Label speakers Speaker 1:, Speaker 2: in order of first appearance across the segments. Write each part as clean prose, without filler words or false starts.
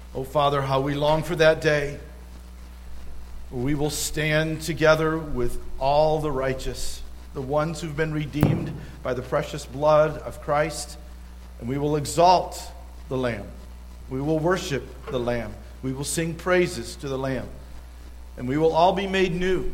Speaker 1: Oh, Father, how we long for that day where we will stand together with all the righteous, the ones who've been redeemed by the precious blood of Christ, and we will exalt the Lamb. We will worship the Lamb. We will sing praises to the Lamb. And we will all be made new.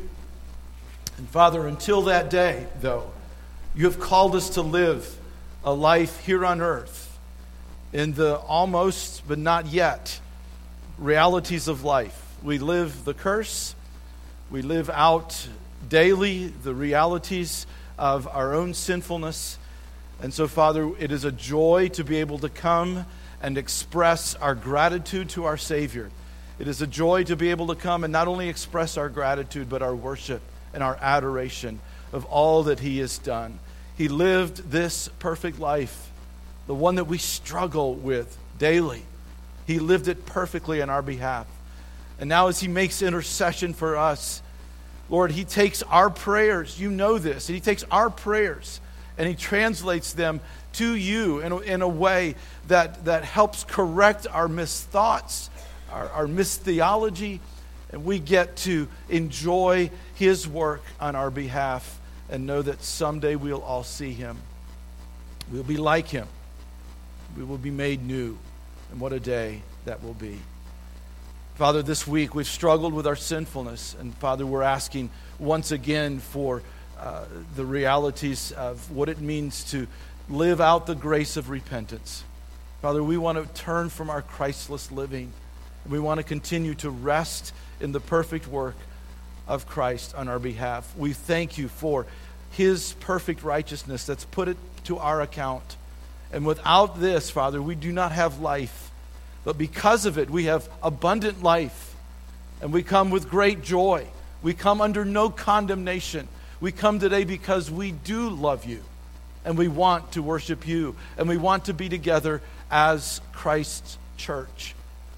Speaker 1: And Father, until that day, though, you have called us to live a life here on earth in the almost but not yet realities of life. We live the curse. We live out daily the realities of our own sinfulness. And so, Father, it is a joy to be able to come and express our gratitude to our Savior. It is a joy to be able to come and not only express our gratitude, but our worship and our adoration of all that He has done. He lived this perfect life, the one that we struggle with daily. He lived it perfectly on our behalf. And now as He makes intercession for us, Lord, He takes our prayers, you know this, and He takes our prayers and He translates them to you in a way that helps correct our misthoughts, our mistheology, and we get to enjoy His work on our behalf and know that someday we'll all see Him. We'll be like Him. We will be made new. And what a day that will be. Father, this week we've struggled with our sinfulness. And Father, we're asking once again for the realities of what it means to live out the grace of repentance. Father, we want to turn from our Christless living. And we want to continue to rest in the perfect work of Christ on our behalf. We thank you for His perfect righteousness that's put it to our account. And without this, Father, we do not have life. But because of it, we have abundant life. And we come with great joy. We come under no condemnation. We come today because we do love you. And we want to worship you. And we want to be together as Christ's church.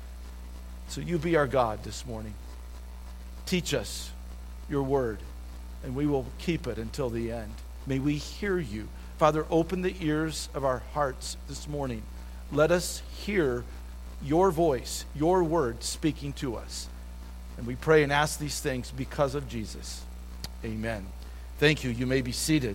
Speaker 1: So you be our God this morning. Teach us your word. And we will keep it until the end. May we hear you. Father, open the ears of our hearts this morning. Let us hear your voice, your word speaking to us. And we pray and ask these things because of Jesus. Amen. Thank you. You may be seated.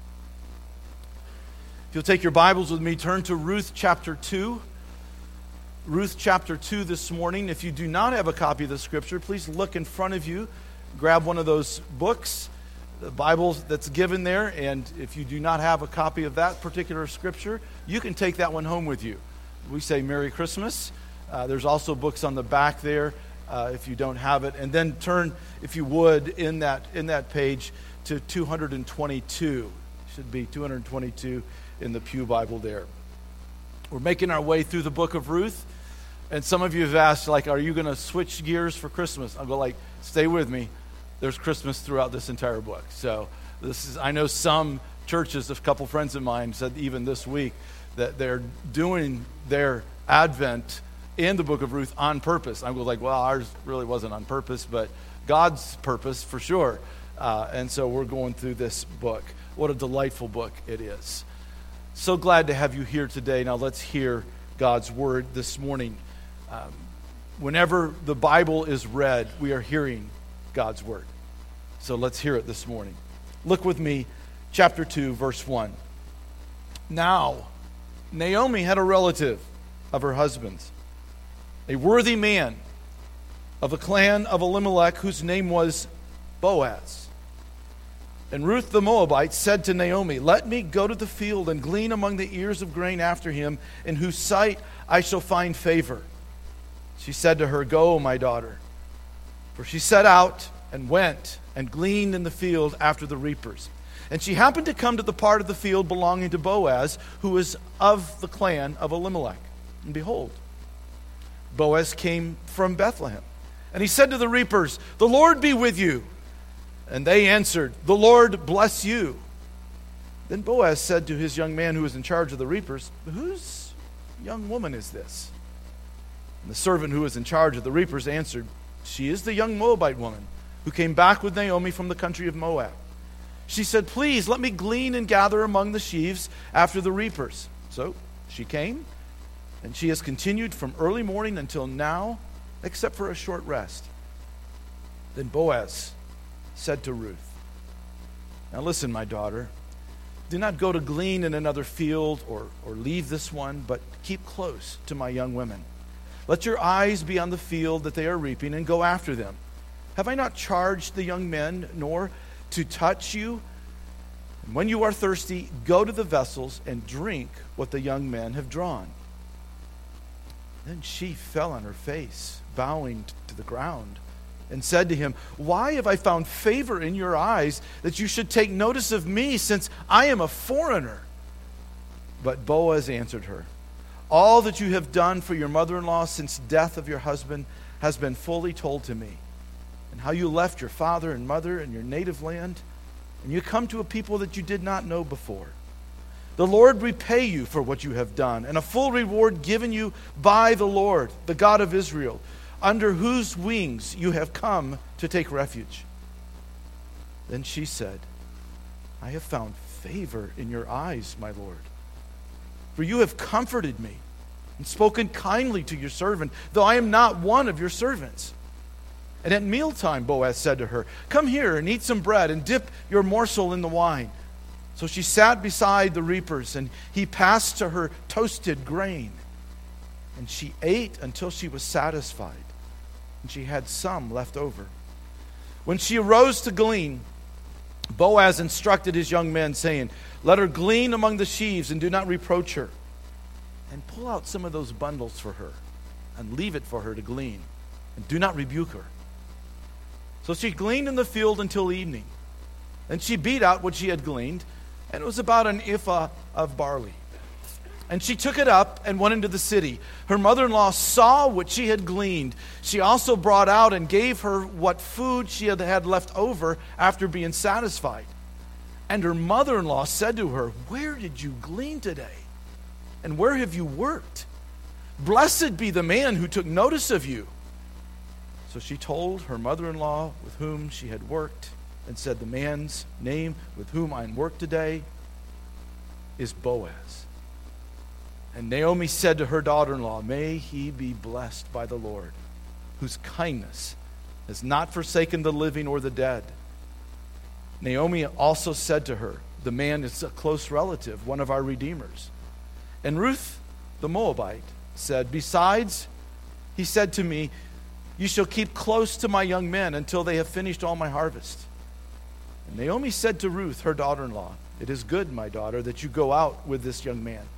Speaker 1: If you'll take your Bibles with me, turn to Ruth chapter 2. Ruth chapter 2 this morning. If you do not have a copy of the scripture, please look in front of you. Grab one of those books, the Bible that's given there, and if you do not have a copy of that particular scripture, you can take that one home with you. We say Merry Christmas. There's also books on the back there if you don't have it. And then turn, if you would, in that page to 222. Should be 222 in the Pew Bible there. We're making our way through the book of Ruth. And some of you have asked, like, are you going to switch gears for Christmas? I'll go like, stay with me. There's Christmas throughout this entire book. So I know some churches, a couple friends of mine said even this week that they're doing their Advent in the book of Ruth on purpose. I was like, well, ours really wasn't on purpose, but God's purpose for sure. And so we're going through this book. What a delightful book it is. So glad to have you here today. Now let's hear God's word this morning. Whenever the Bible is read, we are hearing God's word. So let's hear it this morning. Look with me, chapter 2, verse 1. Now, Naomi had a relative of her husband's, a worthy man of the clan of Elimelech, whose name was Boaz. And Ruth the Moabite said to Naomi, let me go to the field and glean among the ears of grain after him, in whose sight I shall find favor. She said to her, go, my daughter. For she set out and went and gleaned in the field after the reapers. And she happened to come to the part of the field belonging to Boaz, who was of the clan of Elimelech. And behold, Boaz came from Bethlehem. And he said to the reapers, the Lord be with you. And they answered, the Lord bless you. Then Boaz said to his young man who was in charge of the reapers, whose young woman is this? And the servant who was in charge of the reapers answered, she is the young Moabite woman who came back with Naomi from the country of Moab. She said, please let me glean and gather among the sheaves after the reapers. So she came And she has continued from early morning until now, except for a short rest. Then Boaz said to Ruth, now listen, my daughter, do not go to glean in another field or leave this one, but keep close to my young women. Let your eyes be on the field that they are reaping, and go after them. Have I not charged the young men, nor to touch you? And when you are thirsty, go to the vessels and drink what the young men have drawn. Then she fell on her face, bowing to the ground, and said to him, why have I found favor in your eyes that you should take notice of me, since I am a foreigner? But Boaz answered her, all that you have done for your mother-in-law since death of your husband has been fully told to me, and how you left your father and mother and your native land, and you come to a people that you did not know before. The Lord repay you for what you have done, and a full reward given you by the Lord, the God of Israel, under whose wings you have come to take refuge. Then she said, I have found favor in your eyes, my Lord. For you have comforted me and spoken kindly to your servant, though I am not one of your servants. And at mealtime, Boaz said to her, come here and eat some bread and dip your morsel in the wine. So she sat beside the reapers, and he passed to her toasted grain. And she ate until she was satisfied, and she had some left over. When she arose to glean, Boaz instructed his young men, saying, let her glean among the sheaves, and do not reproach her. And pull out some of those bundles for her, and leave it for her to glean, and do not rebuke her. So she gleaned in the field until evening. Then she beat out what she had gleaned, and it was about an ephah of barley. And she took it up and went into the city. Her mother-in-law saw what she had gleaned. She also brought out and gave her what food she had left over after being satisfied. And her mother-in-law said to her, where did you glean today? And where have you worked? Blessed be the man who took notice of you. So she told her mother-in-law with whom she had worked, and said, the man's name with whom I work today is Boaz. And Naomi said to her daughter-in-law, may he be blessed by the Lord, whose kindness has not forsaken the living or the dead. Naomi also said to her, the man is a close relative, one of our redeemers. And Ruth the Moabite said, besides, he said to me, you shall keep close to my young men until they have finished all my harvest. And Naomi said to Ruth, her daughter-in-law, it is good, my daughter, that you go out with this young man.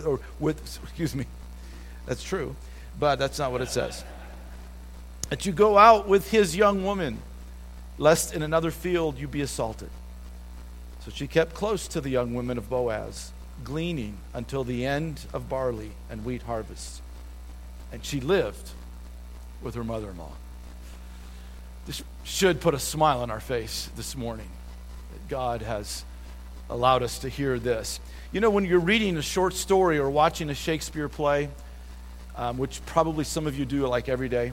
Speaker 1: That's true, but that's not what it says. That you go out with his young woman, lest in another field you be assaulted. So she kept close to the young women of Boaz, gleaning until the end of barley and wheat harvests. And she lived with her mother-in-law. This should put a smile on our face this morning, that God has allowed us to hear this. You know, when you're reading a short story or watching a Shakespeare play, which probably some of you do like every day,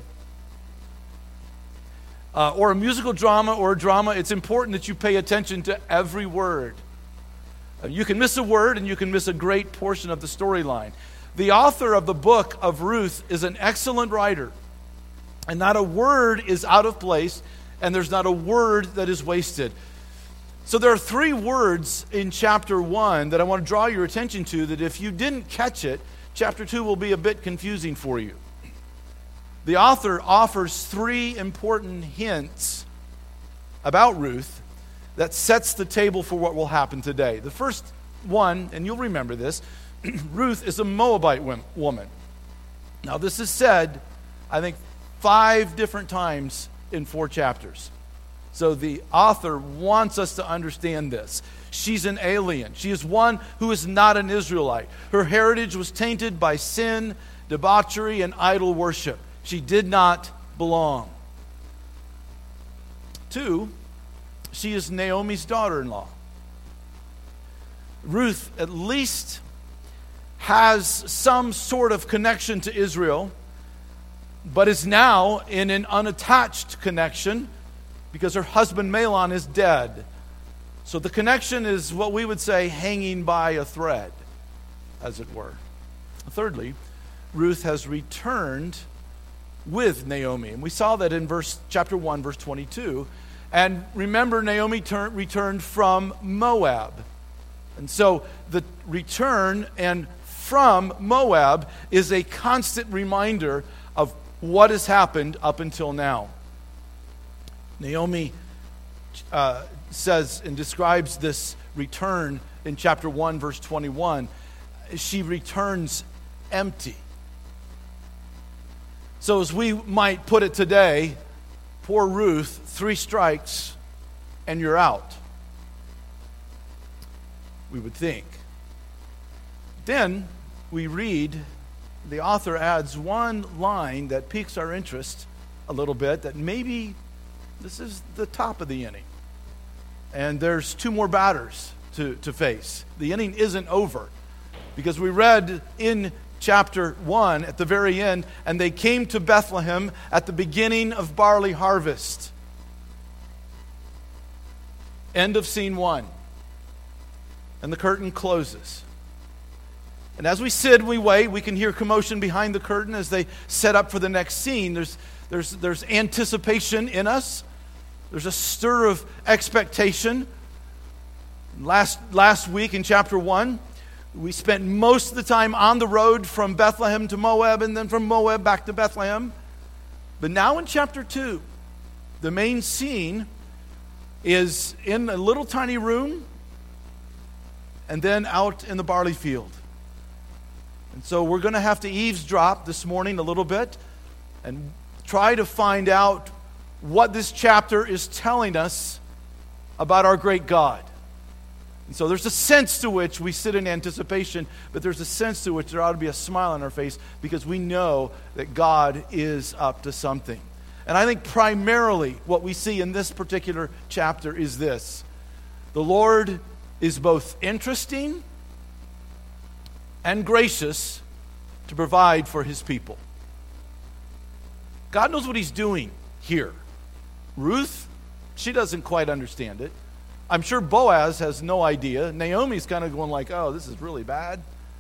Speaker 1: or a musical drama or a drama, it's important that you pay attention to every word. You can miss a word and you can miss a great portion of the storyline. The author of the book of Ruth is an excellent writer, and not a word is out of place, and there's not a word that is wasted. So there are 3 words in chapter 1 that I want to draw your attention to, that if you didn't catch it, chapter 2 will be a bit confusing for you. The author offers 3 important hints about Ruth that sets the table for what will happen today. The first one, and you'll remember this, Ruth is a Moabite woman. Now this is said, I think, 5 different times in 4 chapters. So the author wants us to understand this. She's an alien. She is one who is not an Israelite. Her heritage was tainted by sin, debauchery, and idol worship. She did not belong. 2, she is Naomi's daughter-in-law. Ruth at least has some sort of connection to Israel, but is now in an unattached connection because her husband Mahlon is dead. So the connection is what we would say hanging by a thread, as it were. Thirdly, Ruth has returned with Naomi. And we saw that in chapter 1, verse 22. And remember, Naomi returned from Moab. And so the return and from Moab is a constant reminder of what has happened up until now. Naomi says and describes this return in chapter 1, verse 21. She returns empty. So as we might put it today, poor Ruth, 3 strikes and you're out, we would think. Then we read, the author adds one line that piques our interest a little bit, that maybe this is the top of the inning. And there's 2 more batters to face. The inning isn't over, because we read in chapter 1 at the very end, and they came to Bethlehem at the beginning of barley harvest. End of scene 1. And the curtain closes. And as we sit and we wait, we can hear commotion behind the curtain as they set up for the next scene. There's anticipation in us. There's a stir of expectation. Last week in chapter 1, we spent most of the time on the road from Bethlehem to Moab, and then from Moab back to Bethlehem. But now in chapter 2, the main scene is in a little tiny room and then out in the barley field. And so we're going to have to eavesdrop this morning a little bit and try to find out what this chapter is telling us about our great God. And so there's a sense to which we sit in anticipation, but there's a sense to which there ought to be a smile on our face, because we know that God is up to something. And I think primarily what we see in this particular chapter is this: the Lord is both interesting and gracious to provide for his people. God knows what he's doing here. Ruth, she doesn't quite understand it. I'm sure Boaz has no idea. Naomi's kind of going like, oh, this is really bad.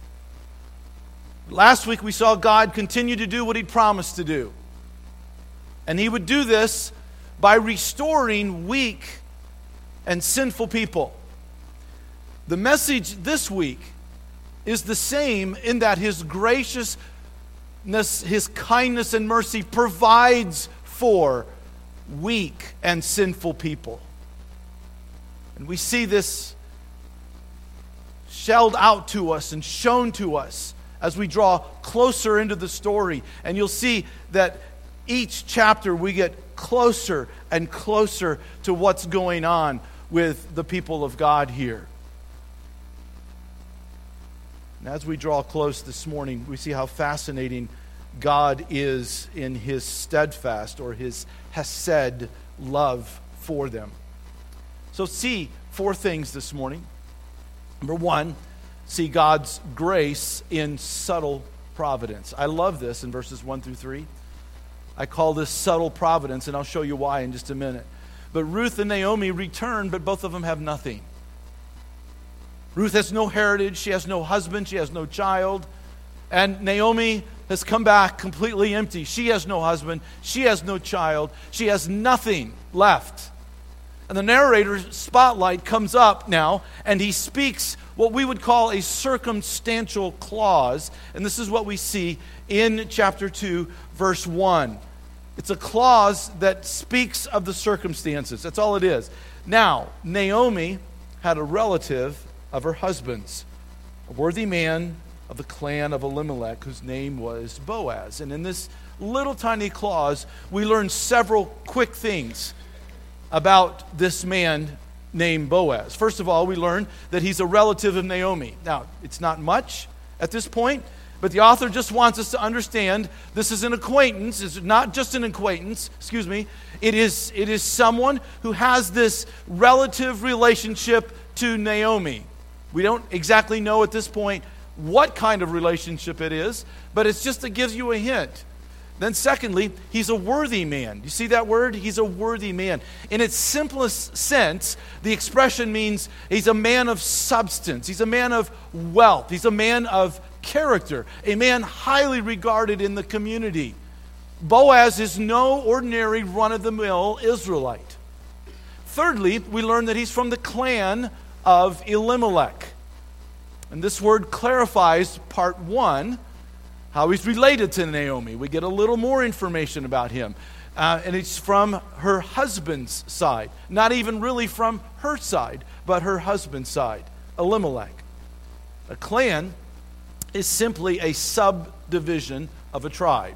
Speaker 1: Last week we saw God continue to do what he'd promised to do. And he would do this by restoring weak and sinful people. The message this week is the same in that his graciousness, his kindness and mercy provides for weak and sinful people. And we see this shelled out to us and shown to us as we draw closer into the story. And you'll see that each chapter we get closer and closer to what's going on with the people of God here. And as we draw close this morning, we see how fascinating God is in his steadfast, or his hesed, love for them. So see 4 things this morning. Number 1, see God's grace in subtle providence. I love this in verses 1 through 3. I call this subtle providence, and I'll show you why in just a minute. But Ruth and Naomi return, but both of them have nothing. Ruth has no heritage, she has no husband, she has no child. And Naomi has come back completely empty. She has no husband, she has no child, she has nothing left. And the narrator's spotlight comes up now, and he speaks what we would call a circumstantial clause. And this is what we see in chapter 2, verse 1. It's a clause that speaks of the circumstances. That's all it is. Now, Naomi had a relative of her husband's, a worthy man of the clan of Elimelech, whose name was Boaz. And in this little tiny clause, we learn several quick things about this man named Boaz. First of all, we learn that he's a relative of Naomi. Now, it's not much at this point, but the author just wants us to understand this is an acquaintance. It's not just an acquaintance, It is someone who has this relative relationship to Naomi. We don't exactly know at this point what kind of relationship it is, but it's just, it gives you a hint. Then secondly, he's a worthy man. You see that word? He's a worthy man. In its simplest sense, the expression means he's a man of substance. He's a man of wealth. He's a man of character, a man highly regarded in the community. Boaz is no ordinary run-of-the-mill Israelite. Thirdly, we learn that he's from the clan of Elimelech. And this word clarifies part one, how he's related to Naomi. We get a little more information about him. And it's from her husband's side. Not even really from her side, but her husband's side, Elimelech. A clan is simply a subdivision of a tribe.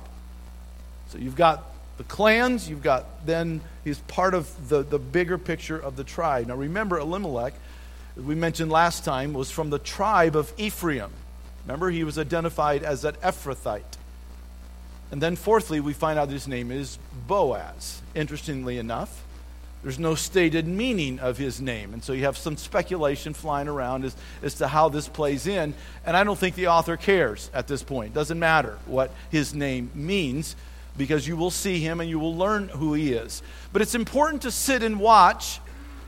Speaker 1: So you've got the clans, then he's part of the bigger picture of the tribe. Now remember, Elimelech, as we mentioned last time, was from the tribe of Ephraim. Remember, he was identified as an Ephrathite. And then fourthly, we find out his name is Boaz. Interestingly enough, there's no stated meaning of his name. And so you have some speculation flying around as to how this plays in. And I don't think the author cares at this point. It doesn't matter what his name means, because you will see him and you will learn who he is. But it's important to sit and watch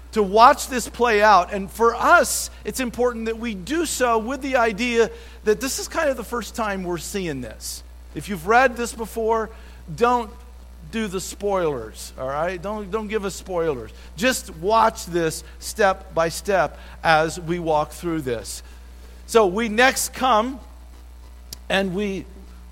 Speaker 1: this play out. And for us, it's important that we do so with the idea that this is kind of the first time we're seeing this. If you've read this before, don't do the spoilers, all right? Don't give us spoilers. Just watch this step by step as we walk through this. So we next come, and we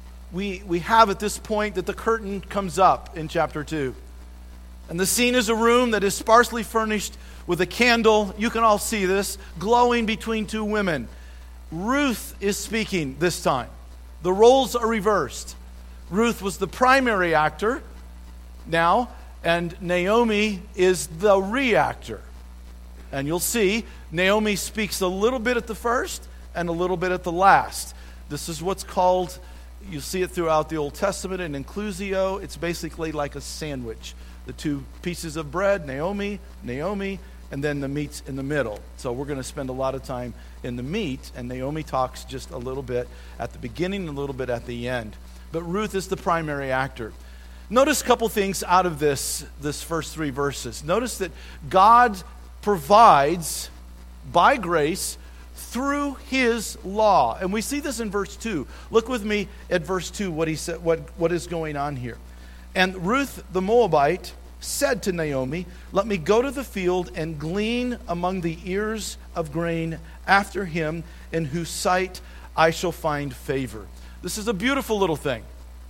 Speaker 1: have at this point that the curtain comes up in chapter 2. And the scene is a room that is sparsely furnished with a candle. You can all see this, glowing between two women. Ruth is speaking this time. The roles are reversed. Ruth was the primary actor now, and Naomi is the reactor. And you'll see, Naomi speaks a little bit at the first and a little bit at the last. This is what's called, you see it throughout the Old Testament, an inclusio. It's basically like a sandwich. The two pieces of bread, Naomi, and then the meat's in the middle. So we're going to spend a lot of time in the meat, and Naomi talks just a little bit at the beginning and a little bit at the end. But Ruth is the primary actor. Notice a couple things out of this first three verses. Notice that God provides by grace through his law. And we see this in verse 2. Look with me at verse 2, what he said, what is going on here. And Ruth the Moabite said to Naomi, "Let me go to the field and glean among the ears of grain after him in whose sight I shall find favor." This is a beautiful little thing.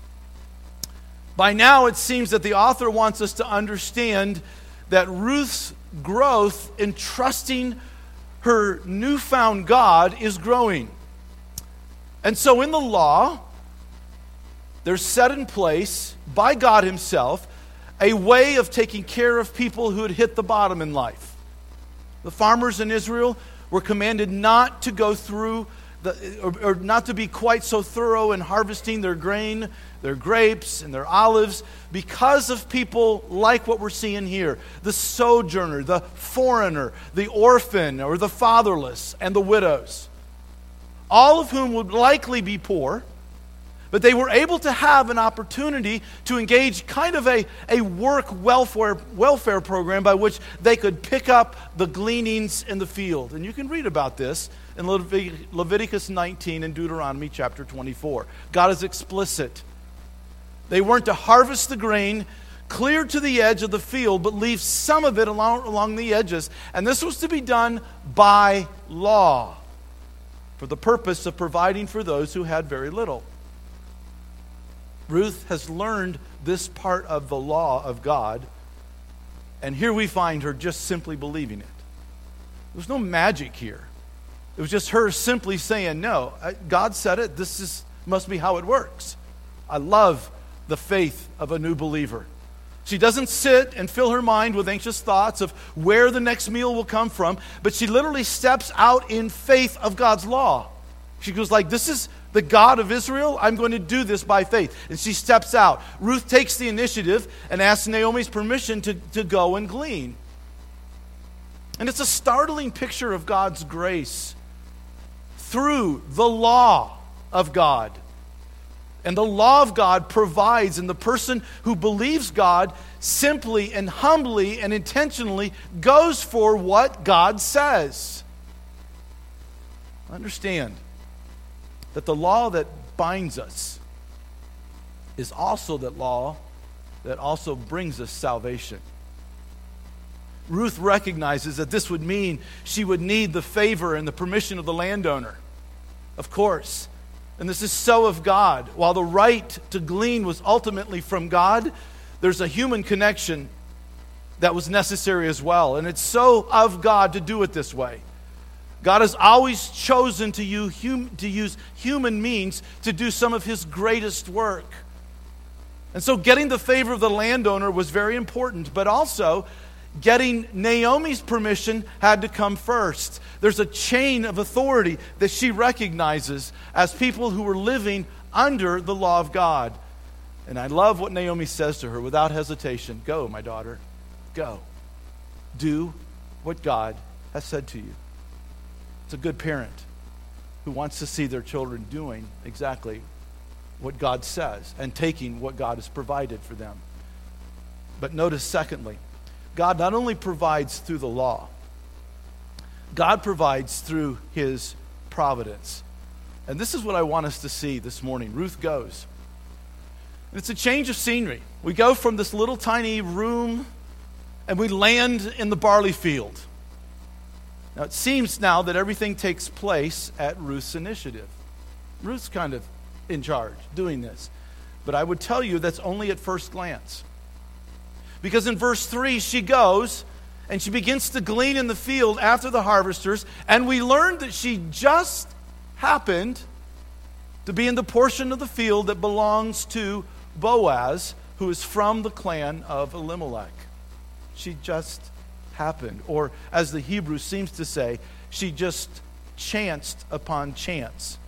Speaker 1: By now it seems that the author wants us to understand that Ruth's growth in trusting her newfound God is growing. And so in the law, there's set in place by God himself a way of taking care of people who had hit the bottom in life. The farmers in Israel were commanded not to go through, or not to be quite so thorough in harvesting their grain, their grapes, and their olives because of people like what we're seeing here. The sojourner, the foreigner, the orphan, or the fatherless, and the widows. All of whom would likely be poor, but they were able to have an opportunity to engage kind of a work welfare program by which they could pick up the gleanings in the field. And you can read about this in Leviticus 19 and Deuteronomy chapter 24. God is explicit. They weren't to harvest the grain clear to the edge of the field, but leave some of it along the edges. And this was to be done by law for the purpose of providing for those who had very little. Ruth has learned this part of the law of God, and here we find her just simply believing it. There was no magic here. It was just her simply saying, no, God said it, must be how it works. I love the faith of a new believer. She doesn't sit and fill her mind with anxious thoughts of where the next meal will come from, but she literally steps out in faith of God's law. She goes like, this is the God of Israel, I'm going to do this by faith. And she steps out. Ruth takes the initiative and asks Naomi's permission to go and glean. And it's a startling picture of God's grace through the law of God. And the law of God provides, and the person who believes God simply and humbly and intentionally goes for what God says. Understand that the law that binds us is also that law that also brings us salvation. Ruth recognizes that this would mean she would need the favor and the permission of the landowner. Of course. And this is so of God. While the right to glean was ultimately from God, there's a human connection that was necessary as well. And it's so of God to do it this way. God has always chosen to use human means to do some of his greatest work. And so getting the favor of the landowner was very important, but also getting Naomi's permission had to come first. There's a chain of authority that she recognizes as people who were living under the law of God. And I love what Naomi says to her without hesitation. Go, my daughter, go. Do what God has said to you. It's a good parent who wants to see their children doing exactly what God says and taking what God has provided for them. But notice, secondly, God not only provides through the law, God provides through his providence. And this is what I want us to see this morning. Ruth goes. And it's a change of scenery. We go from this little tiny room and we land in the barley field. Now it seems now that everything takes place at Ruth's initiative. Ruth's kind of in charge doing this. But I would tell you that's only at first glance. Because in verse 3, she goes and she begins to glean in the field after the harvesters, and we learn that she just happened to be in the portion of the field that belongs to Boaz, who is from the clan of Elimelech. She just happened, or as the Hebrew seems to say, she just chanced upon chance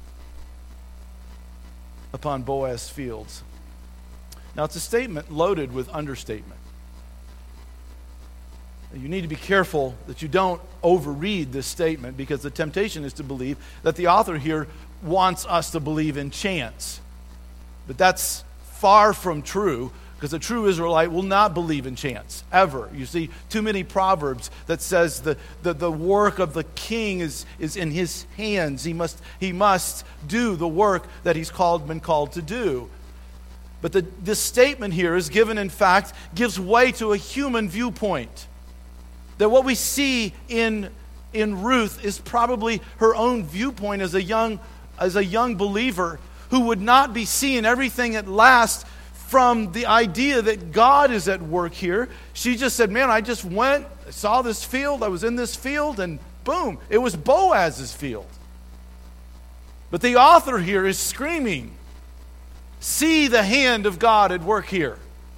Speaker 1: upon Boaz's fields. Now, it's a statement loaded with understatement. You need to be careful that you don't overread this statement, because the temptation is to believe that the author here wants us to believe in chance. But that's far from true, because a true Israelite will not believe in chance, ever. You see too many proverbs that says the work of the king is in his hands. He must do the work that he's been called to do. But this statement here is given, in fact, gives way to a human viewpoint. That what we see in Ruth is probably her own viewpoint as a young believer who would not be seeing everything at last from the idea that God is at work here. She just said, man, I just went, I saw this field, I was in this field, and boom, it was Boaz's field. But the author here is screaming, see the hand of God at work here.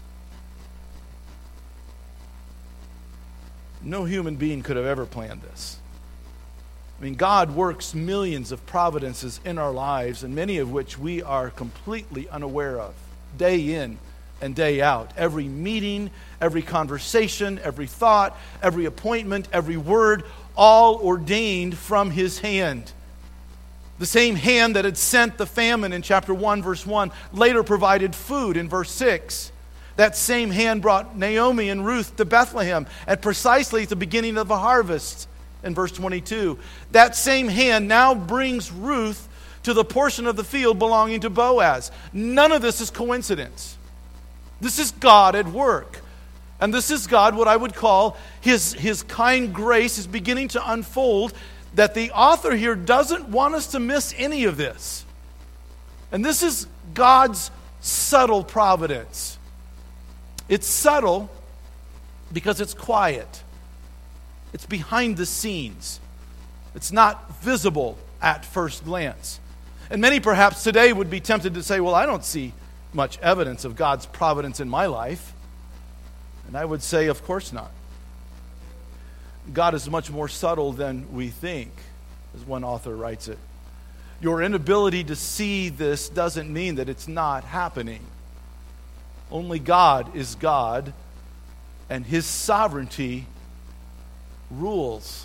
Speaker 1: No human being could have ever planned this. I mean, God works millions of providences in our lives, and many of which we are completely unaware of, day in and day out. Every meeting, every conversation, every thought, every appointment, every word, all ordained from his hand. The same hand that had sent the famine in chapter 1, verse 1, later provided food in verse 6. That same hand brought Naomi and Ruth to Bethlehem at precisely the beginning of the harvest in verse 22. That same hand now brings Ruth to the portion of the field belonging to Boaz. None of this is coincidence. This is God at work. And this is God, what I would call his kind grace is beginning to unfold, that the author here doesn't want us to miss any of this. And this is God's subtle providence. It's subtle because it's quiet. It's behind the scenes. It's not visible at first glance. And many perhaps today would be tempted to say, well, I don't see much evidence of God's providence in my life. And I would say, of course not. God is much more subtle than we think, as one author writes it. Your inability to see this doesn't mean that it's not happening. Only God is God, and his sovereignty rules.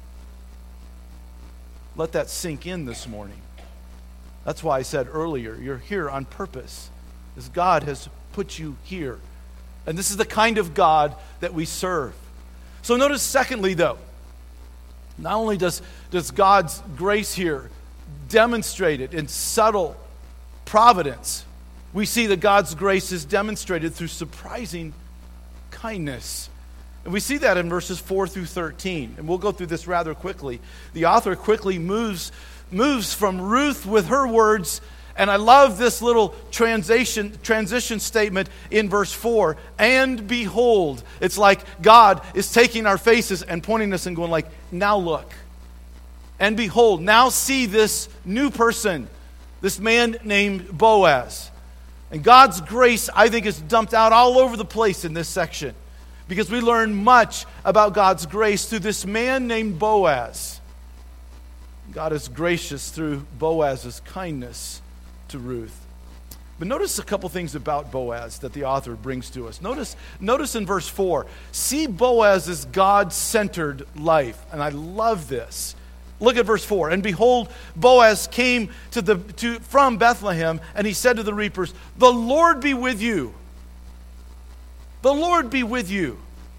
Speaker 1: Let that sink in this morning. That's why I said earlier, you're here on purpose, as God has put you here. And this is the kind of God that we serve. So notice secondly, though, not only does God's grace here demonstrated in subtle providence. We see that God's grace is demonstrated through surprising kindness. And we see that in verses 4 through 13. And we'll go through this rather quickly. The author quickly moves from Ruth with her words. And I love this little transition statement in verse 4. And behold. It's like God is taking our faces and pointing us and going like, now look. And behold, now see this new person. This man named Boaz. And God's grace, I think, is dumped out all over the place in this section. Because we learn much about God's grace through this man named Boaz. God is gracious through Boaz's kindness to Ruth. But notice a couple things about Boaz that the author brings to us. Notice in verse 4, see Boaz's God-centered life. And I love this. Look at verse 4. And behold, Boaz came from Bethlehem, and he said to the reapers, the Lord be with you. The Lord be with you.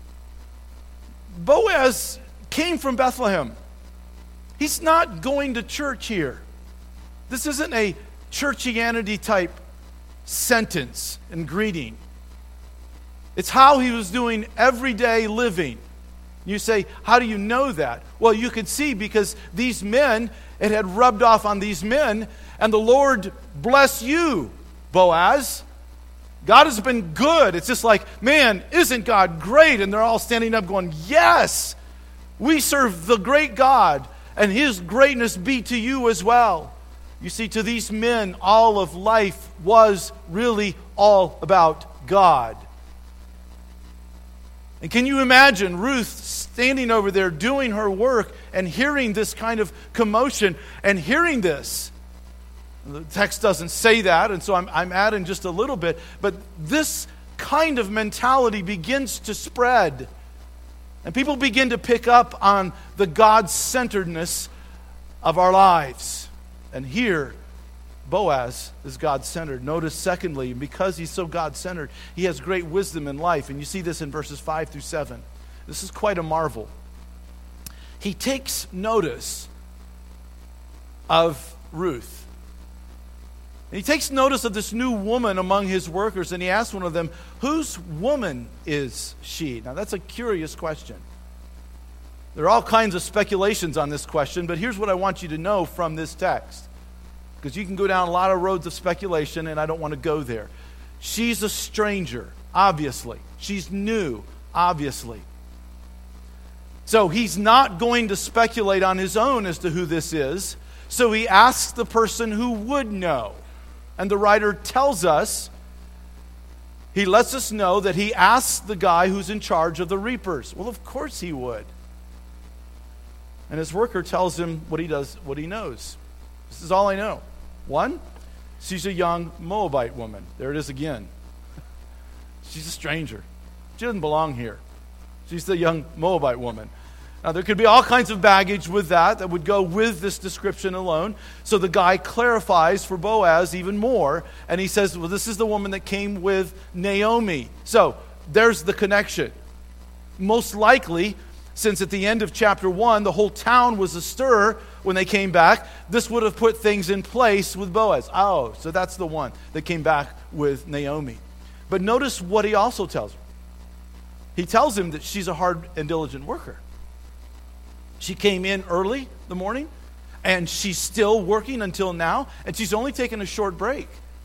Speaker 1: Boaz came from Bethlehem. He's not going to church here. This isn't a churchianity type sentence and greeting. It's how he was doing everyday living. You say, how do you know that? Well, you could see because these men, it had rubbed off on these men, and the Lord bless you, Boaz. God has been good. It's just like, man, isn't God great? And they're all standing up going, yes, we serve the great God, and his greatness be to you as well. You see, to these men, all of life was really all about God. And can you imagine Ruth standing over there doing her work and hearing this kind of commotion and hearing this? The text doesn't say that, and so I'm adding just a little bit. But this kind of mentality begins to spread. And people begin to pick up on the God-centeredness of our lives. And here, Boaz is God-centered. Notice, secondly, because he's so God-centered, he has great wisdom in life. And you see this in verses 5 through 7. This is quite a marvel. He takes notice of Ruth. And he takes notice of this new woman among his workers, and he asks one of them, whose woman is she? Now, that's a curious question. There are all kinds of speculations on this question, but here's what I want you to know from this text. Because you can go down a lot of roads of speculation, and I don't want to go there. She's a stranger, obviously. She's new, obviously. So he's not going to speculate on his own as to who this is. So he asks the person who would know. And the writer tells us, he lets us know that he asks the guy who's in charge of the reapers. Well, of course he would. And his worker tells him what he does, what he knows. This is all I know. One, she's a young Moabite woman. There it is again. She's a stranger. She doesn't belong here. She's the young Moabite woman. Now, there could be all kinds of baggage with that would go with this description alone. So the guy clarifies for Boaz even more, and he says, well, this is the woman that came with Naomi. So there's the connection. Most likely, since at the end of chapter 1, the whole town was astir when they came back, this would have put things in place with Boaz. Oh, so that's the one that came back with Naomi. But notice what he also tells her. He tells him that she's a hard and diligent worker. She came in early the morning, and she's still working until now, and she's only taken a short break.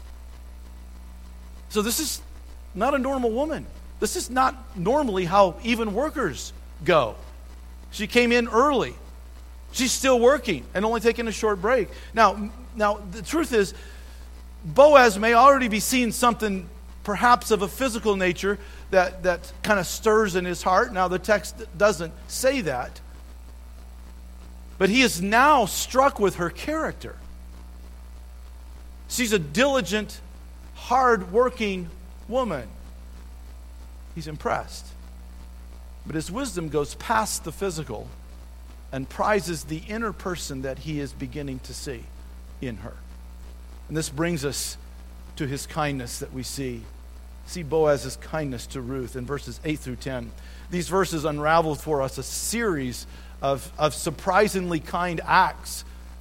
Speaker 1: So this is not a normal woman. This is not normally how even workers go. She came in early. She's still working and only taking a short break. Now the truth is, Boaz may already be seeing something perhaps of a physical nature that kind of stirs in his heart. Now the text doesn't say that. But he is now struck with her character. She's a diligent, hard-working woman. He's impressed. But his wisdom goes past the physical and prizes the inner person that he is beginning to see in her. And this brings us to his kindness that we see. See Boaz's kindness to Ruth in verses 8 through 10. These verses unravel for us a series of surprisingly kind acts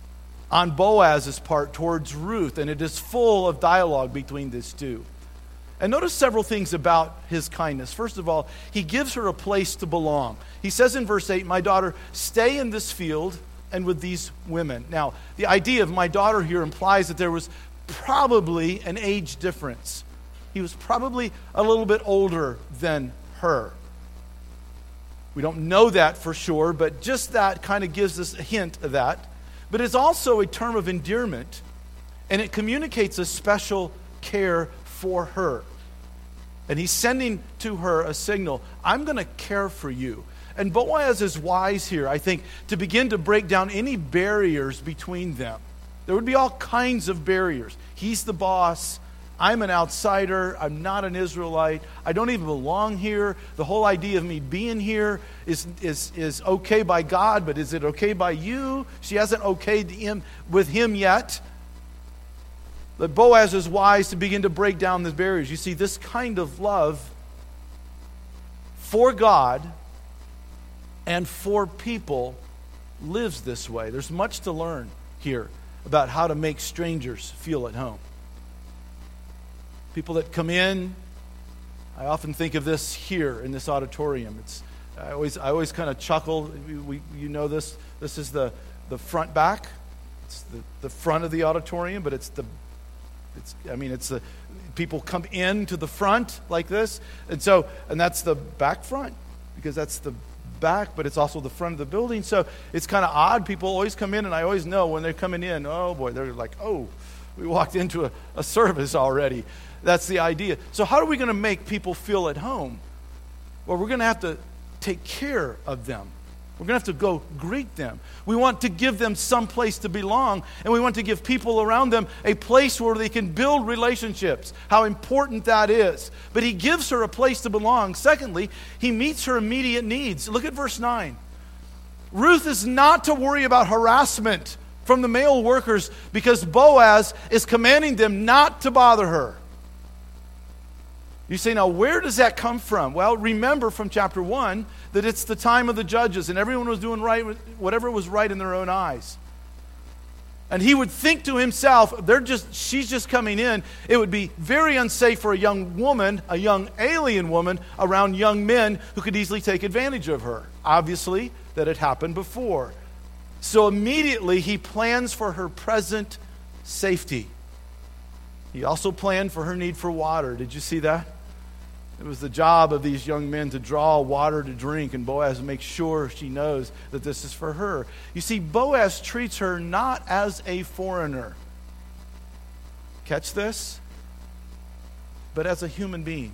Speaker 1: on Boaz's part towards Ruth, and it is full of dialogue between these two. And notice several things about his kindness. First of all, he gives her a place to belong. He says in verse 8, "My daughter, stay in this field and with these women." Now, the idea of my daughter here implies that there was probably an age difference. He was probably a little bit older than her. We don't know that for sure, but just that kind of gives us a hint of that. But it's also a term of endearment, and it communicates a special care for her. And he's sending to her a signal, I'm going to care for you. And Boaz is wise here, I think, to begin to break down any barriers between them. There would be all kinds of barriers. He's the boss. I'm an outsider. I'm not an Israelite. I don't even belong here. The whole idea of me being here is okay by God, but is it okay by you? She hasn't okayed him with him yet. But Boaz is wise to begin to break down the barriers. You see, this kind of love for God and for people lives this way. There's much to learn here about how to make strangers feel at home. People that come in, I often think of this here in this auditorium. I always kind of chuckle. You know this. This is the front back. It's the front of the auditorium, but it's the people come in to the front like this, and that's the back front because that's the back, but it's also the front of the building. So it's kind of odd. People always come in, and I always know when they're coming in. Oh boy, they're like, oh, we walked into a service already. That's the idea. So how are we going to make people feel at home? Well, we're going to have to take care of them. We're going to have to go greet them. We want to give them some place to belong, and we want to give people around them a place where they can build relationships. How important that is. But he gives her a place to belong. Secondly, he meets her immediate needs. Look at verse 9. Ruth is not to worry about harassment from the male workers because Boaz is commanding them not to bother her. You say, now where does that come from? Well, remember from chapter 1 that it's the time of the judges and everyone was doing right, whatever was right in their own eyes. And he would think to himself, she's just coming in. It would be very unsafe for a young woman, a young alien woman, around young men who could easily take advantage of her. Obviously, that had happened before. So immediately he plans for her present safety. He also planned for her need for water. Did you see that? It was the job of these young men to draw water to drink, and Boaz makes sure she knows that this is for her. You see, Boaz treats her not as a foreigner. Catch this? But as a human being.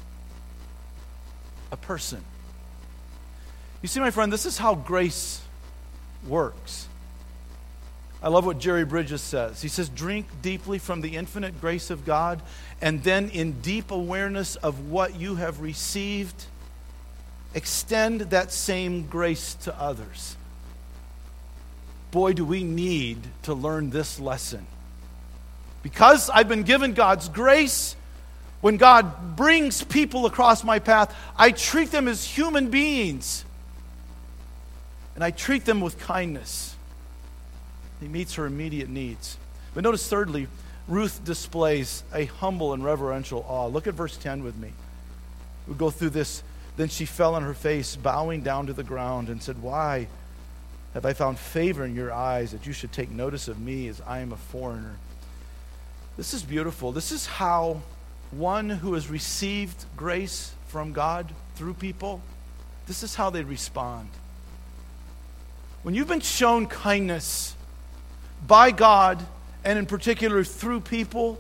Speaker 1: A person. You see, my friend, this is how grace works. I love what Jerry Bridges says. He says, drink deeply from the infinite grace of God, and then in deep awareness of what you have received, extend that same grace to others. Boy, do we need to learn this lesson. Because I've been given God's grace, when God brings people across my path, I treat them as human beings. And I treat them with kindness. He meets her immediate needs. But notice thirdly, Ruth displays a humble and reverential awe. Look at verse 10 with me. We'll go through this. Then she fell on her face, bowing down to the ground, and said, "Why have I found favor in your eyes that you should take notice of me as I am a foreigner?" This is beautiful. This is how one who has received grace from God through people, this is how they respond. When you've been shown kindness by God, and in particular through people,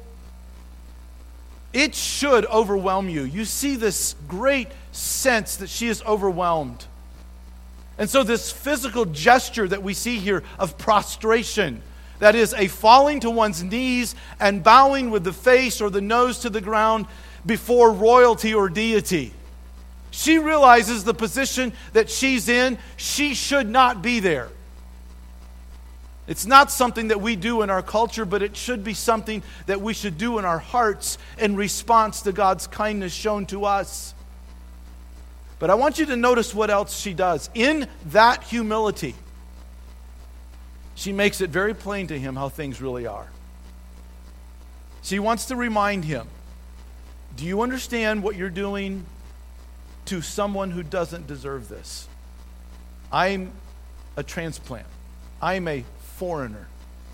Speaker 1: it should overwhelm you. You see this great sense that she is overwhelmed. And so this physical gesture that we see here of prostration, that is a falling to one's knees and bowing with the face or the nose to the ground before royalty or deity. She realizes the position that she's in. She should not be there. It's not something that we do in our culture, but it should be something that we should do in our hearts in response to God's kindness shown to us. But I want you to notice what else she does. In that humility, she makes it very plain to him how things really are. She wants to remind him, do you understand what you're doing to someone who doesn't deserve this? I'm a transplant. I'm a foreigner.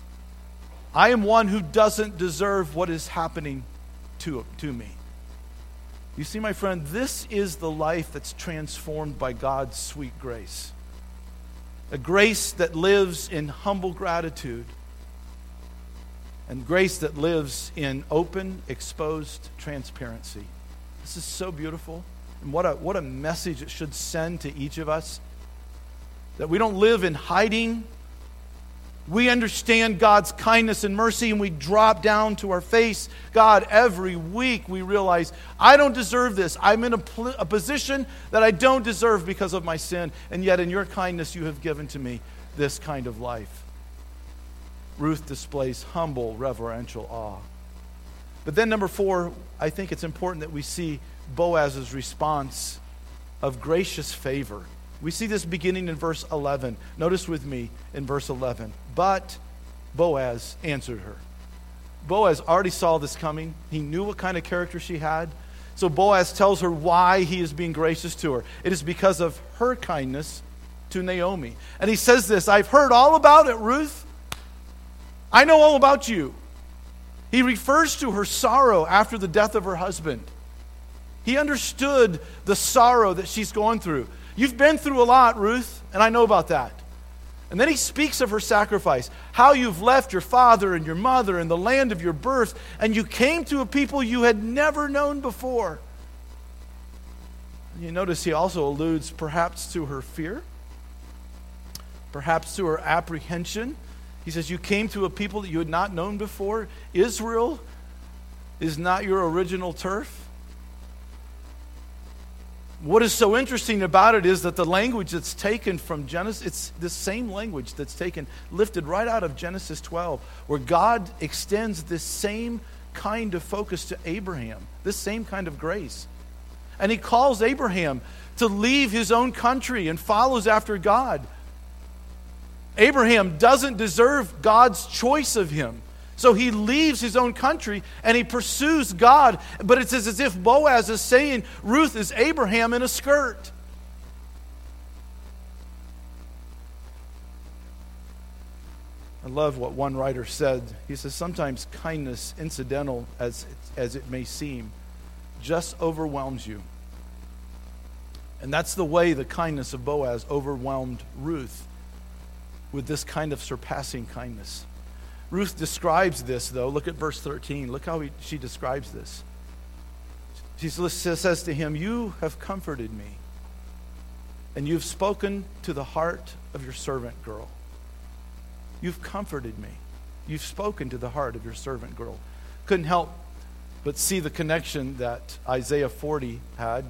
Speaker 1: I am one who doesn't deserve what is happening to me. You see, my friend, this is the life that's transformed by God's sweet grace. A grace that lives in humble gratitude, and grace that lives in open, exposed transparency. This is so beautiful. And what a message it should send to each of us. That we don't live in hiding. We understand God's kindness and mercy, and we drop down to our face. God, every week we realize, I don't deserve this. I'm in a position that I don't deserve because of my sin. And yet in your kindness you have given to me this kind of life. Ruth displays humble, reverential awe. But then number 4, I think it's important that we see Boaz's response of gracious favor. We see this beginning in verse 11. Notice with me in verse 11. But Boaz answered her. Boaz already saw this coming. He knew what kind of character she had. So Boaz tells her why he is being gracious to her. It is because of her kindness to Naomi. And he says this, I've heard all about it, Ruth. I know all about you. He refers to her sorrow after the death of her husband. He understood the sorrow that she's going through. You've been through a lot, Ruth, and I know about that. And then he speaks of her sacrifice, how you've left your father and your mother and the land of your birth, and you came to a people you had never known before. And you notice he also alludes perhaps to her fear, perhaps to her apprehension. He says, you came to a people that you had not known before. Israel is not your original turf. What is so interesting about it is that the language that's taken from Genesis, it's the same language that's lifted right out of Genesis 12, where God extends this same kind of focus to Abraham, this same kind of grace. And he calls Abraham to leave his own country and follows after God. Abraham doesn't deserve God's choice of him. So he leaves his own country and he pursues God. But it's as if Boaz is saying Ruth is Abraham in a skirt. I love what one writer said. He says, sometimes kindness, incidental as it may seem, just overwhelms you. And that's the way the kindness of Boaz overwhelmed Ruth, with this kind of surpassing kindness. Ruth describes this, though. Look at verse 13. Look how she describes this. She says to him, you have comforted me, and you've spoken to the heart of your servant girl. You've comforted me. You've spoken to the heart of your servant girl. Couldn't help but see the connection that Isaiah 40 had.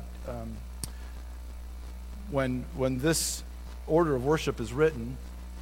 Speaker 1: When this order of worship is written,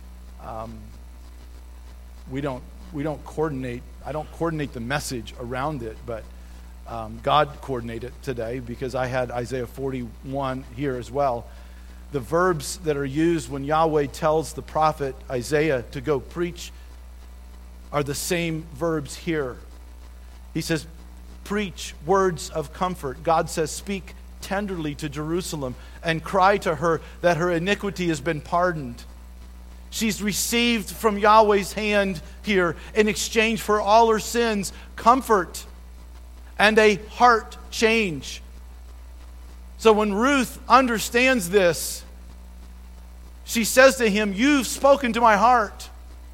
Speaker 1: we don't coordinate. I don't coordinate the message around it, but God coordinated it today because I had Isaiah 41 here as well. The verbs that are used when Yahweh tells the prophet Isaiah to go preach are the same verbs here. He says, preach words of comfort. God says, speak tenderly to Jerusalem and cry to her that her iniquity has been pardoned. She's received from Yahweh's hand here in exchange for all her sins, comfort and a heart change. So when Ruth understands this, she says to him, you've spoken to my heart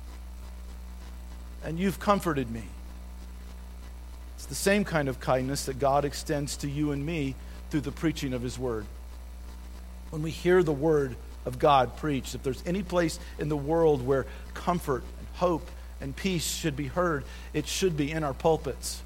Speaker 1: and you've comforted me. It's the same kind of kindness that God extends to you and me through the preaching of His Word. When we hear the Word of God preached, if there's any place in the world where comfort and hope and peace should be heard, it should be in our pulpits.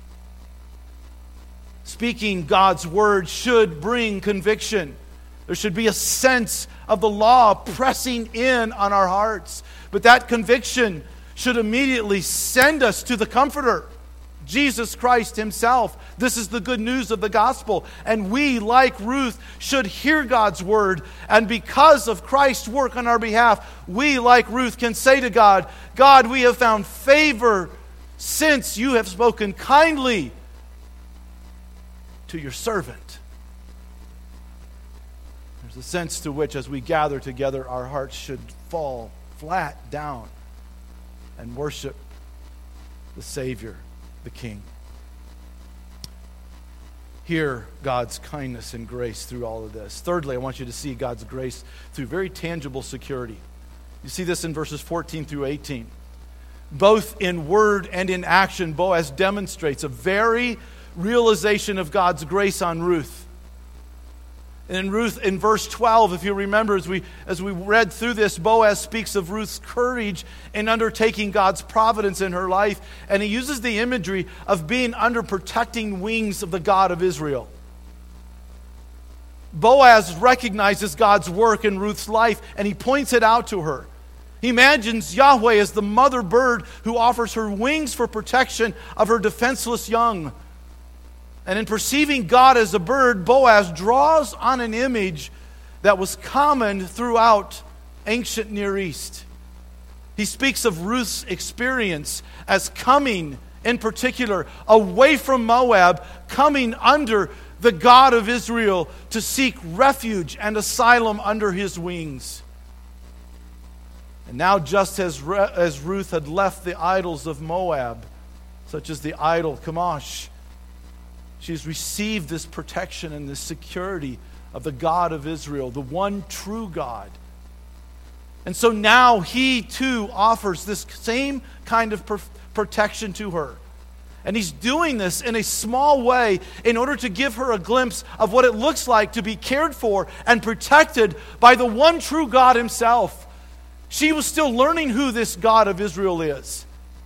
Speaker 1: Speaking God's Word should bring conviction. There should be a sense of the law pressing in on our hearts. But that conviction should immediately send us to the Comforter. Jesus Christ himself. This is the good news of the gospel. And we, like Ruth, should hear God's word. And because of Christ's work on our behalf, we, like Ruth, can say to God, God, we have found favor since you have spoken kindly to your servant. There's a sense to which, as we gather together, our hearts should fall flat down and worship the Savior, the King. Hear God's kindness and grace through all of this. Thirdly, I want you to see God's grace through very tangible security. You see this in verses 14 through 18. Both in word and in action, Boaz demonstrates a very realization of God's grace on Ruth. And in Ruth, in verse 12, if you remember, as we read through this, Boaz speaks of Ruth's courage in undertaking God's providence in her life. And he uses the imagery of being under protecting wings of the God of Israel. Boaz recognizes God's work in Ruth's life, and he points it out to her. He imagines Yahweh as the mother bird who offers her wings for protection of her defenseless young. And in perceiving God as a bird, Boaz draws on an image that was common throughout ancient Near East. He speaks of Ruth's experience as coming, in particular, away from Moab, coming under the God of Israel to seek refuge and asylum under his wings. And now, just as Ruth had left the idols of Moab, such as the idol Chemosh, she's received this protection and this security of the God of Israel, the one true God. And so now he too offers this same kind of protection to her. And he's doing this in a small way in order to give her a glimpse of what it looks like to be cared for and protected by the one true God himself. She was still learning who this God of Israel is.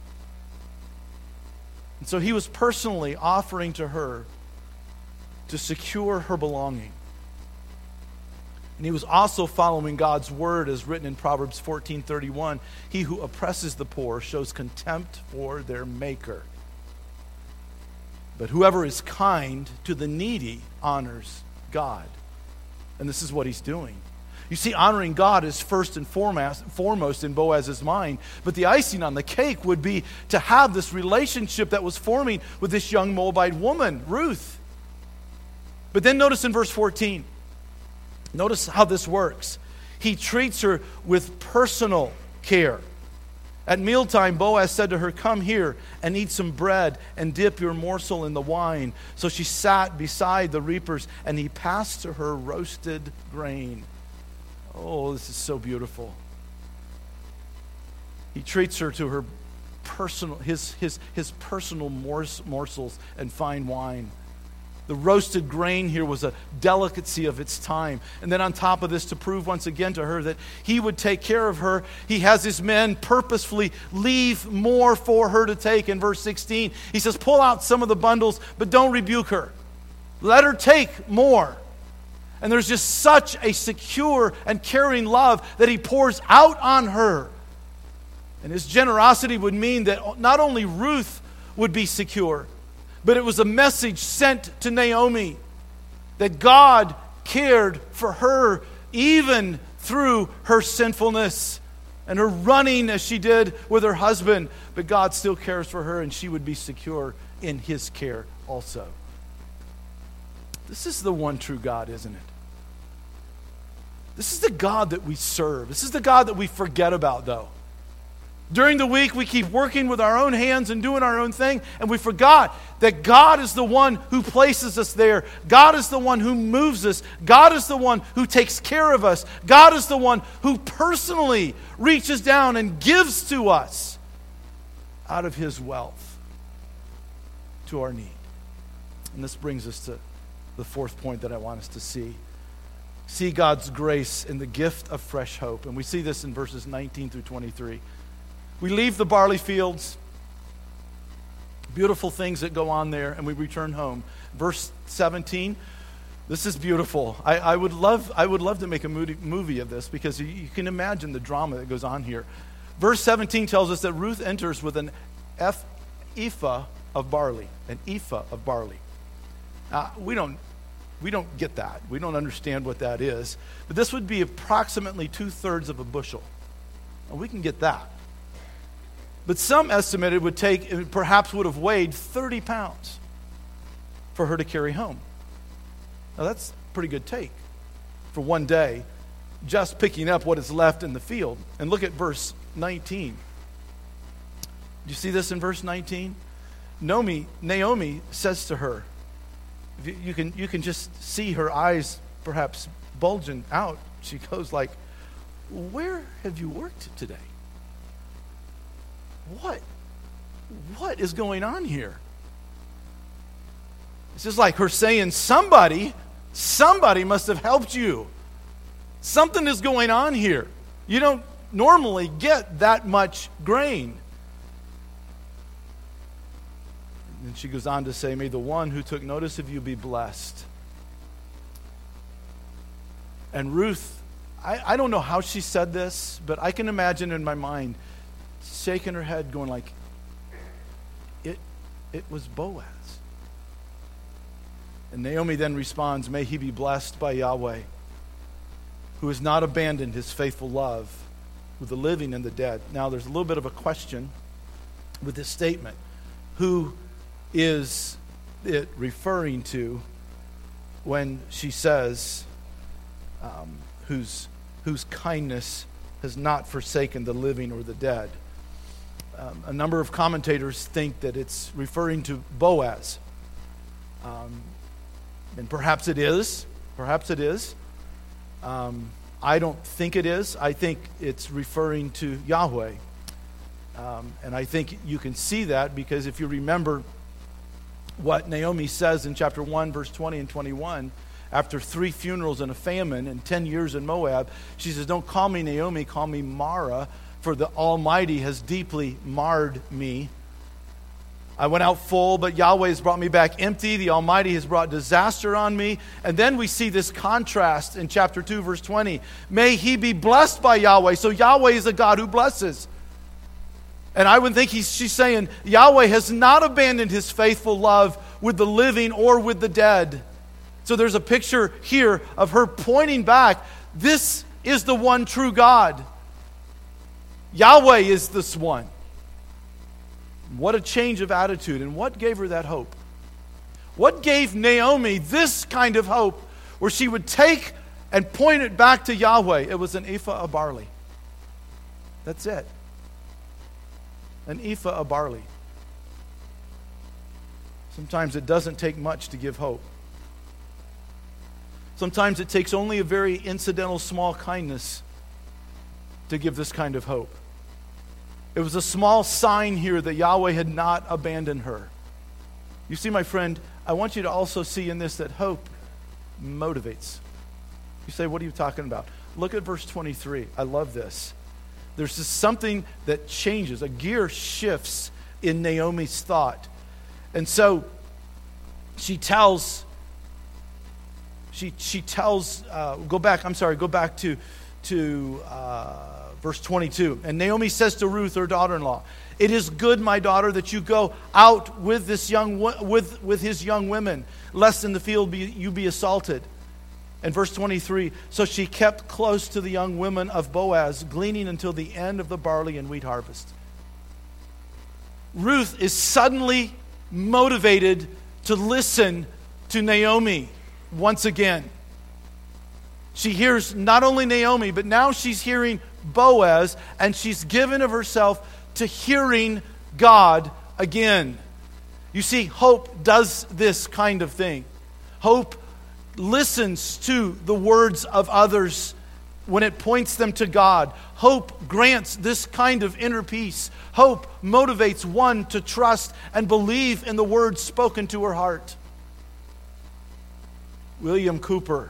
Speaker 1: And so he was personally offering to her to secure her belonging. And he was also following God's word as written in Proverbs 14:31. He who oppresses the poor shows contempt for their maker. But whoever is kind to the needy honors God. And this is what he's doing. You see, honoring God is first and foremost in Boaz's mind. But the icing on the cake would be to have this relationship that was forming with this young Moabite woman, Ruth. But then notice in verse 14. Notice how this works. He treats her with personal care. At mealtime, Boaz said to her, "Come here and eat some bread and dip your morsel in the wine." So she sat beside the reapers, and he passed to her roasted grain. Oh, this is so beautiful. He treats her to her personal, his personal morsels and fine wine. The roasted grain here was a delicacy of its time. And then on top of this, to prove once again to her that he would take care of her, he has his men purposefully leave more for her to take. In verse 16, he says, pull out some of the bundles, but don't rebuke her. Let her take more. And there's just such a secure and caring love that he pours out on her. And his generosity would mean that not only Ruth would be secure, but it was a message sent to Naomi that God cared for her even through her sinfulness and her running as she did with her husband. But God still cares for her, and she would be secure in his care also. This is the one true God, isn't it? This is the God that we serve. This is the God that we forget about, though. During the week, we keep working with our own hands and doing our own thing, and we forgot that God is the one who places us there. God is the one who moves us. God is the one who takes care of us. God is the one who personally reaches down and gives to us out of his wealth to our need. And this brings us to the fourth point that I want us to see. See God's grace in the gift of fresh hope. And we see this in verses 19 through 23. We leave the barley fields, beautiful things that go on there, and we return home. Verse 17, this is beautiful. I would love to make a movie of this, because you can imagine the drama that goes on here. Verse 17 tells us that Ruth enters with an ephah of barley, an ephah of barley. We don't get that. We don't understand what that is. But this would be approximately 2/3 of a bushel. And we can get that. But some estimate it would take, perhaps would have weighed 30 pounds for her to carry home. Now that's a pretty good take for one day, just picking up what is left in the field. And look at verse 19. Do you see this in verse 19? Naomi says to her, you can just see her eyes perhaps bulging out. She goes like, "Where have you worked today? What is going on here?" It's just like her saying, somebody must have helped you. Something is going on here. You don't normally get that much grain. And she goes on to say, "May the one who took notice of you be blessed." And Ruth, I don't know how she said this, but I can imagine in my mind shaking her head going like, it was Boaz. And Naomi then responds, "May he be blessed by Yahweh, who has not abandoned his faithful love with the living and the dead." Now there's a little bit of a question with this statement. Who is it referring to when she says, whose kindness has not forsaken the living or the dead? A number of commentators think that it's referring to Boaz. And perhaps it is. I don't think it is. I think it's referring to Yahweh. And I think you can see that because if you remember what Naomi says in chapter 1, verse 20 and 21, after 3 funerals and a famine and 10 years in Moab, she says, "Don't call me Naomi, call me Mara, for the Almighty has deeply marred me. I went out full, but Yahweh has brought me back empty. The Almighty has brought disaster on me." And then we see this contrast in chapter 2, verse 20. "May he be blessed by Yahweh." So Yahweh is a God who blesses. And I would think she's saying Yahweh has not abandoned his faithful love with the living or with the dead. So there's a picture here of her pointing back. This is the one true God. Yahweh is this one. What a change of attitude. And what gave her that hope? What gave Naomi this kind of hope where she would take and point it back to Yahweh? It was an ephah of barley. That's it. An ephah of barley. Sometimes it doesn't take much to give hope. Sometimes it takes only a very incidental small kindness to give this kind of hope. It was a small sign here that Yahweh had not abandoned her. You see, my friend, I want you to also see in this that hope motivates. You say, "What are you talking about?" Look at verse 23. I love this. There's just something that changes. A gear shifts in Naomi's thought. And so she tells, go back to verse 22. "And Naomi says to Ruth, her daughter-in-law, 'It is good, my daughter, that you go out with his young women, lest in the field you be assaulted.'" And verse 23, "So she kept close to the young women of Boaz, gleaning until the end of the barley and wheat harvest." Ruth is suddenly motivated to listen to Naomi once again. She hears not only Naomi, but now she's hearing Boaz, and she's given of herself to hearing God again. You see, hope does this kind of thing. Hope listens to the words of others when it points them to God. Hope grants this kind of inner peace. Hope motivates one to trust and believe in the words spoken to her heart. William Cooper,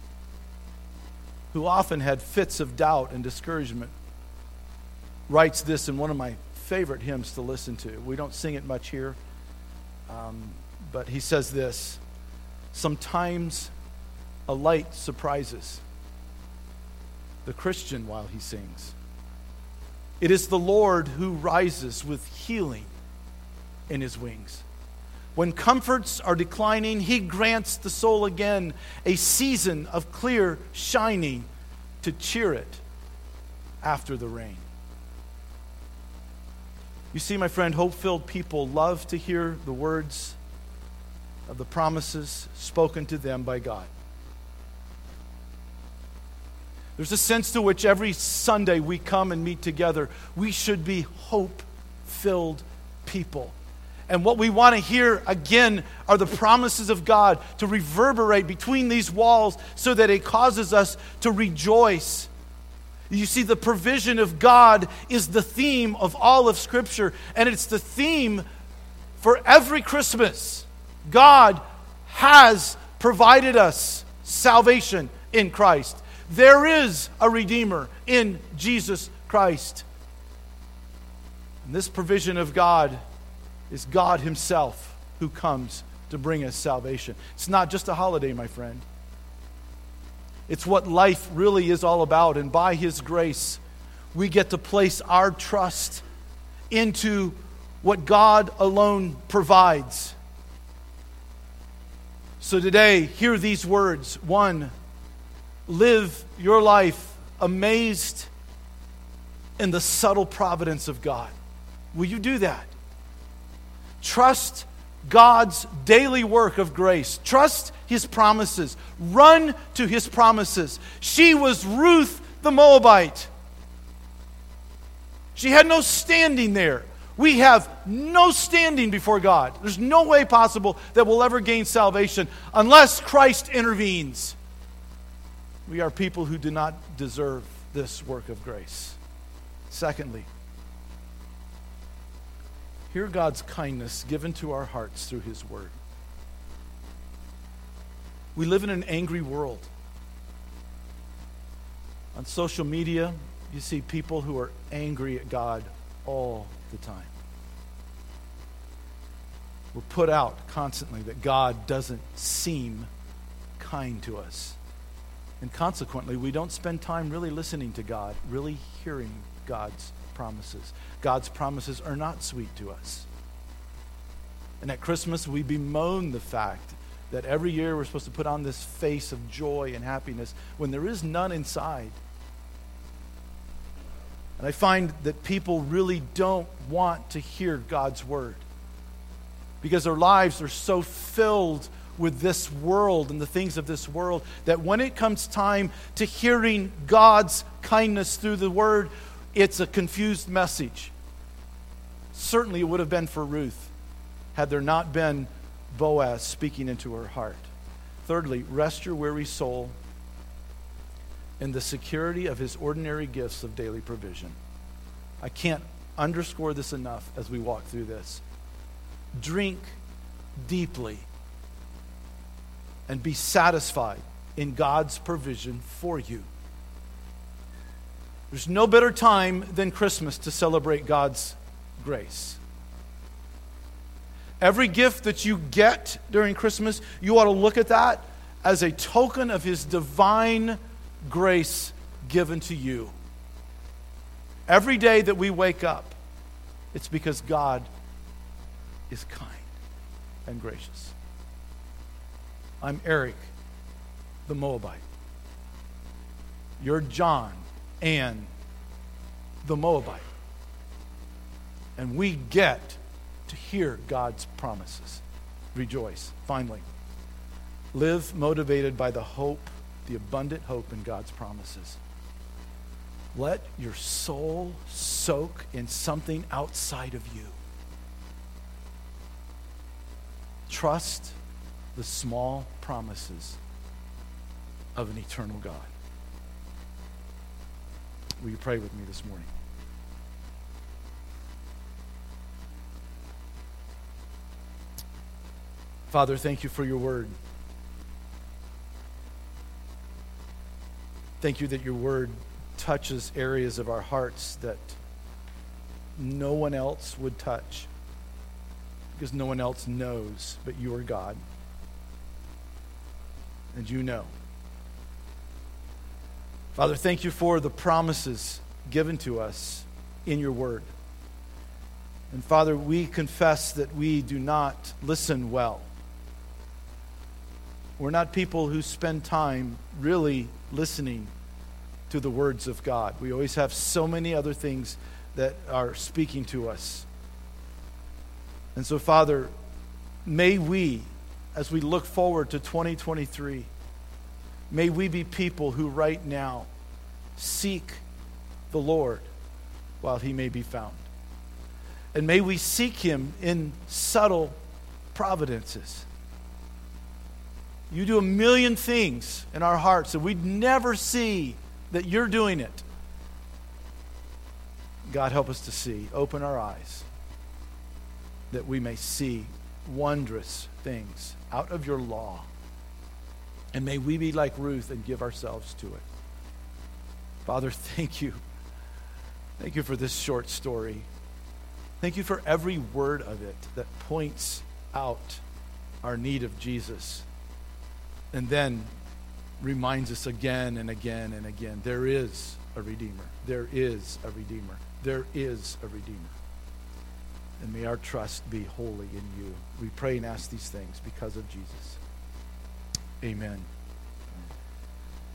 Speaker 1: who often had fits of doubt and discouragement, writes this in one of my favorite hymns to listen to. We don't sing it much here, but he says this: "Sometimes a light surprises the Christian while he sings. It is the Lord who rises with healing in his wings." When comforts are declining, He grants the soul again a season of clear shining to cheer it after the rain. You see, my friend, hope-filled people love to hear the words of the promises spoken to them by God. There's a sense to which every Sunday we come and meet together. We should be hope-filled people. And what we want to hear again are the promises of God to reverberate between these walls so that it causes us to rejoice. You see, the provision of God is the theme of all of Scripture, and it's the theme for every Christmas. God has provided us salvation in Christ. There is a Redeemer in Jesus Christ. And this provision of God is God Himself who comes to bring us salvation. It's not just a holiday, my friend. It's what life really is all about. And by His grace, we get to place our trust into what God alone provides. So today, hear these words. 1, live your life amazed in the subtle providence of God. Will you do that? Trust God's daily work of grace. Trust His promises. Run to His promises. She was Ruth the Moabite. She had no standing there. We have no standing before God. There's no way possible that we'll ever gain salvation unless Christ intervenes. We are people who do not deserve this work of grace. Secondly, hear God's kindness given to our hearts through His Word. We live in an angry world. On social media, you see people who are angry at God all the time. We're put out constantly that God doesn't seem kind to us. And consequently, we don't spend time really listening to God, really hearing God's promises. God's promises are not sweet to us. And at Christmas, we bemoan the fact that every year we're supposed to put on this face of joy and happiness when there is none inside. And I find that people really don't want to hear God's word because their lives are so filled with this world and the things of this world that when it comes time to hearing God's kindness through the word, it's a confused message. Certainly it would have been for Ruth had there not been Boaz speaking into her heart. Thirdly, rest your weary soul in the security of His ordinary gifts of daily provision. I can't underscore this enough as we walk through this. Drink deeply and be satisfied in God's provision for you. There's no better time than Christmas to celebrate God's grace. Every gift that you get during Christmas, you ought to look at that as a token of His divine grace given to you. Every day that we wake up, it's because God is kind and gracious. I'm Eric, the Moabite. You're John and the Moabite. And we get to hear God's promises. Rejoice. Finally, live motivated by the hope, the abundant hope in God's promises. Let your soul soak in something outside of you. Trust the small promises of an eternal God. Will you pray with me this morning? Father, thank you for your word. Thank you that your word touches areas of our hearts that no one else would touch because no one else knows but you are God. And you know. Father, thank you for the promises given to us in your word. And Father, we confess that we do not listen well. We're not people who spend time really listening to the words of God. We always have so many other things that are speaking to us. And so, Father, may we, as we look forward to 2023, may we be people who right now seek the Lord while he may be found. And may we seek him in subtle providences. You do a million things in our hearts that we'd never see that you're doing it. God, help us to see. Open our eyes that we may see wondrous things out of your law. And may we be like Ruth and give ourselves to it. Father, thank you. Thank you for this short story. Thank you for every word of it that points out our need of Jesus. And then reminds us again and again and again, there is a Redeemer. There is a Redeemer. There is a Redeemer. And may our trust be wholly in you. We pray and ask these things because of Jesus. Amen.